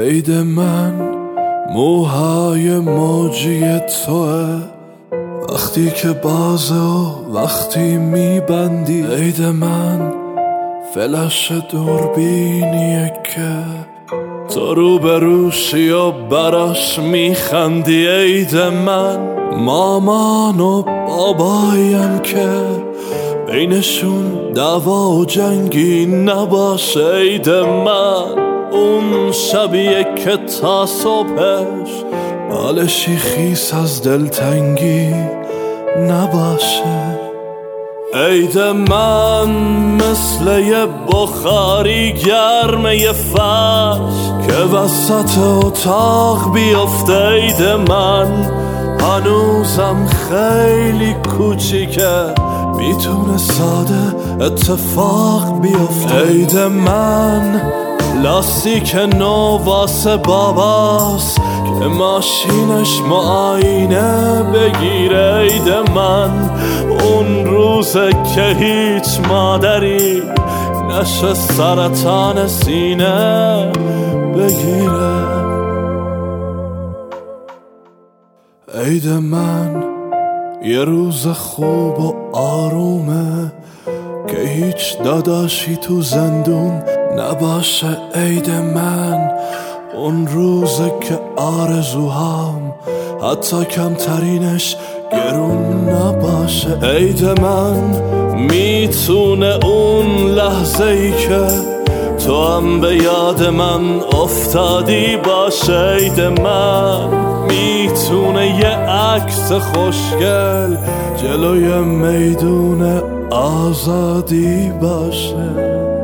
عید من موهای موجی توه، وقتی که بازه و وقتی میبندی. عید من فلش دوربینیه که تو رو به روشی و براش میخندی. عید من مامان و بابایم که بینشون دعوا و جنگی نباشه. عید من اون شبیه که تا صبحش بالشی خیس از دلتنگی نباشه. عید من مثل یه بخاری گرمه فرش که وسط اتاق بیفته. عید من هنوزم خیلی کوچیکه، میتونه ساده اتفاق بیفته. عید من لاستیک نو واسه باباست که ماشینش معاینه بگیره. عید من اون روزه که هیچ مادری نشه سرطان سینه بگیره. عید من یه روز خوب و آرومه که هیچ داداشی تو زندون نباشه. عید من اون روزه که آرزوهام حتی کمترینش گرون نباشه. عید من میتونه اون لحظه ای که تو هم به یاد من افتادی باشه. عید من میتونه یه عکس خوشگل جلوی میدون آزادی باشه.